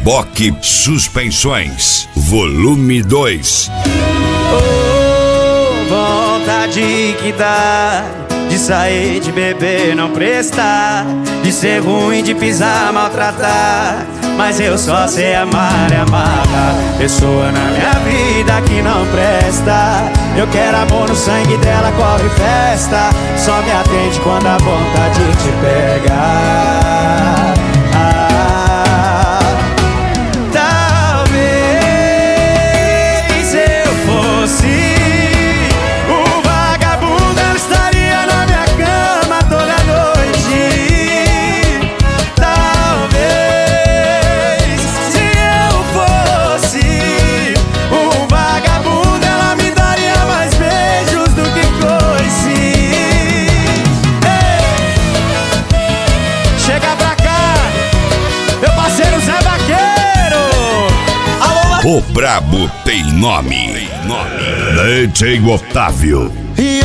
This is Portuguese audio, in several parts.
Boque Suspensões, volume 2. Vontade que dá de sair, de beber, não prestar, de ser ruim, de pisar, maltratar. Mas eu só sei amar e amar a pessoa na minha vida que não presta. Eu quero amor no sangue dela, corre festa. Só me atende quando a vontade te pega. Talvez eu fosse o vagabundo, ela estaria na minha cama toda noite. Talvez se eu fosse um vagabundo, ela me daria mais beijos do que coice. Ei, chega pra cá, meu parceiro Zé Vaqueiro. Alô, O brabo tem nome. DJ Otávio. E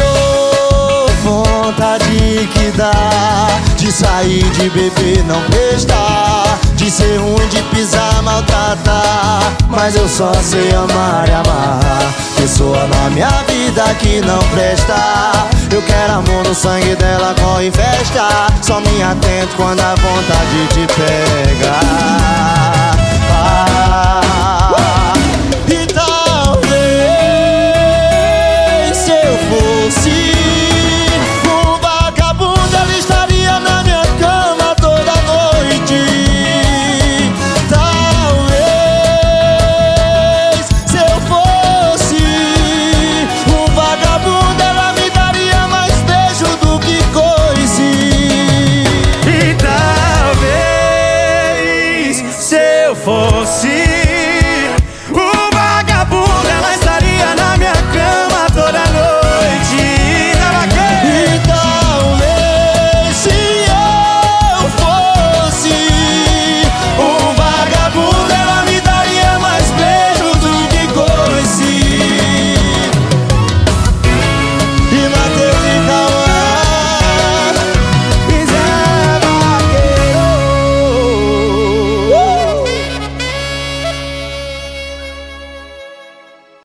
vontade que dá de sair, de beber, não prestar, de ser ruim, de pisar, maltratar. Mas eu só sei amar e amar pessoa na minha vida que não presta. Eu quero amor no sangue dela, corre festa. Só me atento quando a vontade te pega.